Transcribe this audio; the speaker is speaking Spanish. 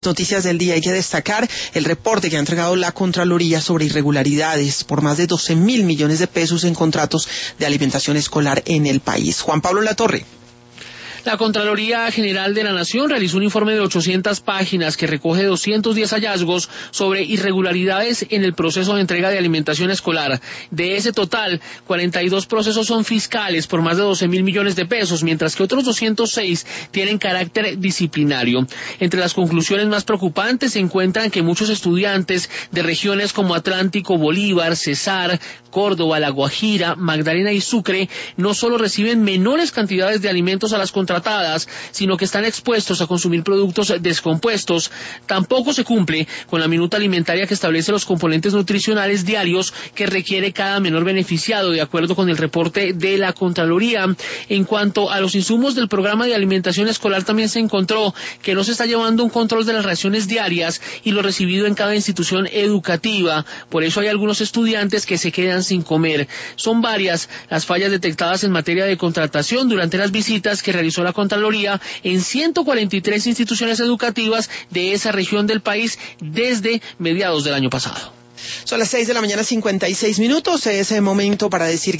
Noticias del día, hay que destacar el reporte que ha entregado la Contraloría sobre irregularidades por más de 12.000 millones de pesos en contratos de alimentación escolar en el país. Juan Pablo Latorre. La Contraloría General de la Nación realizó un informe de 800 páginas que recoge 210 hallazgos sobre irregularidades en el proceso de entrega de alimentación escolar. De ese total, 42 procesos son fiscales por más de 12.000 millones de pesos, mientras que otros 206 tienen carácter disciplinario. Entre las conclusiones más preocupantes se encuentran que muchos estudiantes de regiones como Atlántico, Bolívar, Cesar, Córdoba, La Guajira, Magdalena y Sucre no solo reciben menores cantidades de alimentos a las contratadas, sino que están expuestos a consumir productos descompuestos. Tampoco se cumple con la minuta alimentaria que establece los componentes nutricionales diarios que requiere cada menor beneficiado, de acuerdo con el reporte de la Contraloría. En cuanto a los insumos del programa de alimentación escolar, también se encontró que no se está llevando un control de las raciones diarias y lo recibido en cada institución educativa. Por eso hay algunos estudiantes que se quedan sin comer. Son varias las fallas detectadas en materia de contratación durante las visitas que realizó la Contraloría en 143 instituciones educativas de esa región del país desde mediados del año pasado. Son las 6:56 a.m. Es el momento para decir